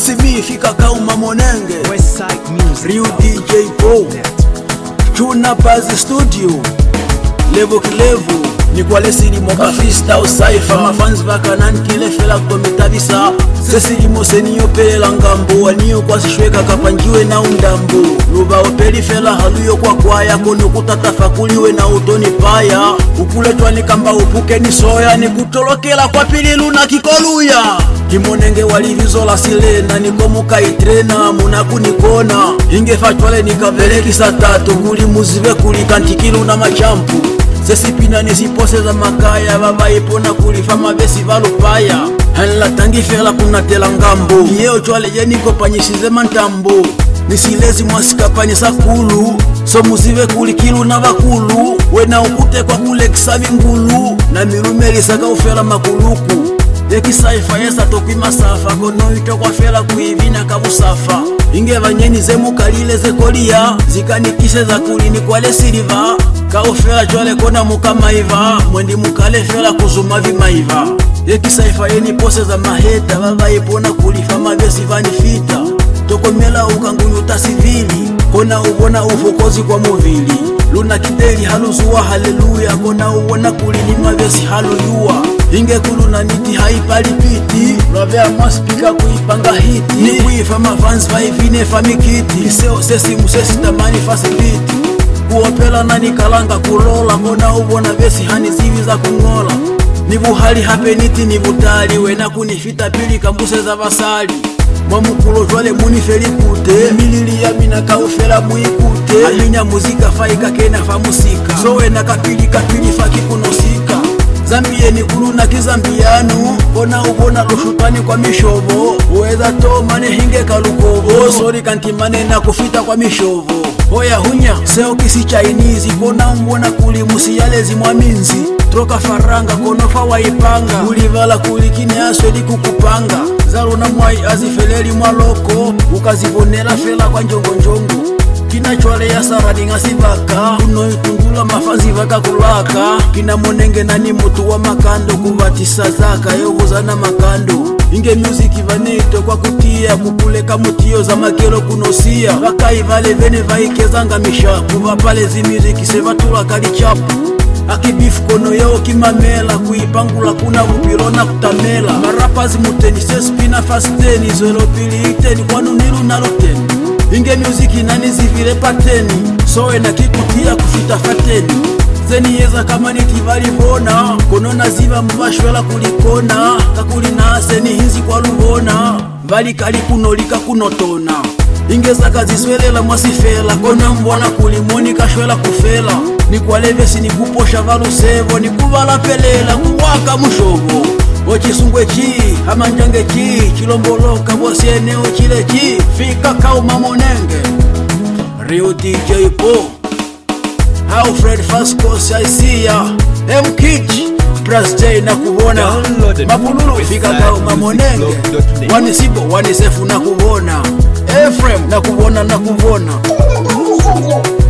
Simi fika kauma monenge Rio DJ Pro Chuna Bazi Studio Levo kilevo ni kwa lesili moka freestyle cypher mafans baka nankile fela kutomitabisa sesi imoseni yopela ngambo waniyo kwa sishweka kapanjiwe na undambo luba opeli fela haluyo kwa kwaya kono kutatafakuliwe na utoni paya ukuletwa ni kamba upuke ni soya ni kutolokela kwa pililu na kikoluya kimonenge walivizola silena niko muka itrena munaku nikona ingefachwale nikavele kisa tatu kuli muzive kuli kantikilu na machampu sesi pina nisipose za makaya baba ipona kulifa mabesi valupaya hanla tangi fela kunatela ngambo yeo chwale yeniko panyisize mantambo nisilezi mwasikapani sakulu so muzive kulikilu na bakulu wena ukute kwa kule kisavi ngulu na mirumeli saka ufela makuluku ekisaifa yesa toki masafa kono ito kwa fela kuivina kabusafa inge vanyeni zemu kalile zekolia zikanikise za kulini kwa le siliva kaofela chwale kona mukamaiva mwendi mukale fela kuzuma vimaiva ekisaifa yeni pose za maheta baba ipona kulifa mabesi vanifita tokomela ukangunyuta sivili kona ubona ufokozi kwa movili luna kiteli haluzuwa haleluya kona ubona kulini mabesi haluyua inge kuluna niti haipalipiti lavea maspika kuipanga hiti ni kuifa mafans vaivine famikiti iseo sesi musesi tamani fasibiti kuopela na nikalanga kulola kona ubona besi hani zivi za kungola nivuhali hapeniti nivutali wena kunifita pili kambuse za vasali mwamukulo jwale munifeli kute milili ya mina kaufela muikute alinya muzika faika kena fa musika so wena kapili faki kunosika Zambie ni kuluna kizambianu kona ubona lushutani kwa mishovo uweza to mane hinge kalukovo sori kantimane na kufita kwa mishovo Oya hunya seo kisi Chinese kona mbona kuli musiyalezi mwaminzi troka faranga kono fa waipanga ulivala kulikini aswedi kukupanga zalo na mwai azifeleli mwaloko ukazibonela fela kwa njongo kina chwale ya saradi ngasibaka uno itungula mafazi vaka kulaka kina monenge nani mutu wa makando kuvatisa zaka yovuzana makando inge music vanito kwa kutia kupuleka mutio za makelo kunosia vakaivale vene vaikezanga mishapu vapale zimiziki sevatula kalichapu akibifu kono yao kimamela kuipangula kuna vupilona kutamela marapazi muteni sespina fasteni zolopili iteni kwa nunilu na loteni inge music nani zivile pateni sowe na kikutia kufita fateni zeni yeza kama nitivali vona kono na ziva mbashwela kulikona kakuli nase ni hinzi kwa luvona vali kali kunolika kunotona inge zaka ziswelela mwasifela kona mbwana kulimoni kashwela kufela ni kwa levesi ni kuposha valusevo ni kuvala pelela kuwaka mushovo ochisungwe chi amanjange chi chilomboloka bosi eneo chile chi fika kauma monenge Rio DJ Pro Alfred Fascos Aisia M-Kitch Brass J na kubona mapululu fika kauma monenge wanisibo wanisefu na kubona Ephraim na kubona